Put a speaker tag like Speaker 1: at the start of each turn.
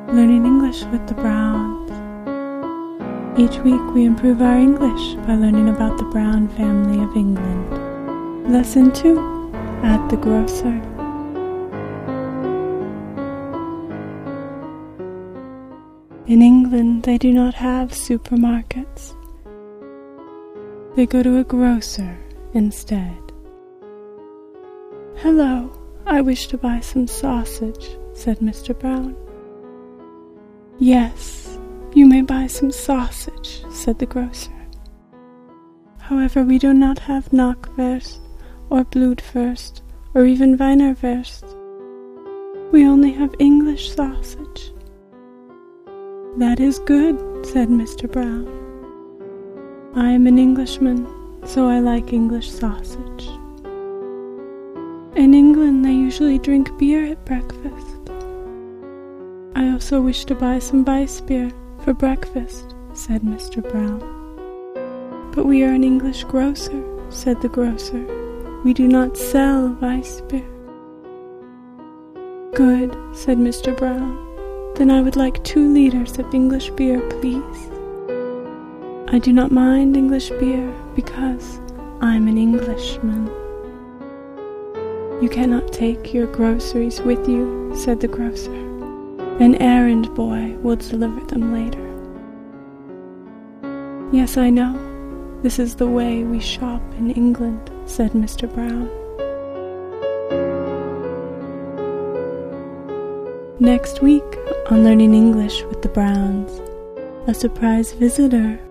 Speaker 1: Learning English with the Browns. Each week we improve our English by learning about the Brown family of England. Lesson 2, at the grocer. In England they do not have supermarkets. They go to a grocer instead. "Hello, I wish to buy some sausage," said Mr. Brown. "Yes, you may buy some sausage," said the grocer. "However, we do not have Knockwurst, or Blutwurst, or even Wienerwurst. We only have English sausage." "That is good," said Mr. Brown. "I am an Englishman, so I like English sausage." In England they usually drink beer at breakfast. "I also wish to buy some Weissbier for breakfast," said Mr. Brown. "But we are an English grocer," said the grocer. "We do not sell Weissbier." "Good," said Mr. Brown. "Then I would like 2 liters of English beer, please." "I do not mind English beer because I'm an Englishman." "You cannot take your groceries with you," said the grocer. "An errand boy will deliver them later." "Yes, I know. This is the way we shop in England," said Mr. Brown. Next week on Learning English with the Browns, a surprise visitor